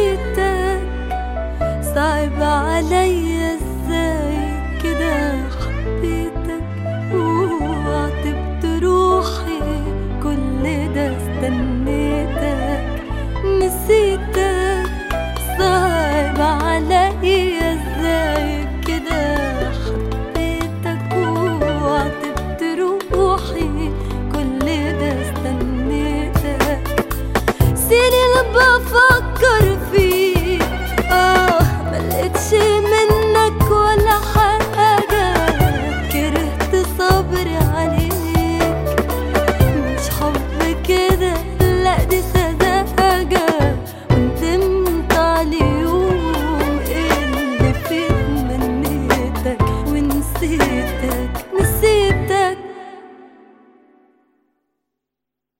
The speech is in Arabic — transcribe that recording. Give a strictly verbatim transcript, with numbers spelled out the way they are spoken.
نسيتك. صعب عليا ازاي كده حبيتك وعاتبت روحي كل ده استنيتك. نسيتك صعب عليا ازاي كده حبيتك وعاتبت روحي كل ده استنيتك. سنين بفكر فيك اه ملقتش منك ولا حاجة. كرهت صبري عليك مش حب كده لا دي سذاجة. وندمت على اليوم اللي فيه منيتك ونسيتك.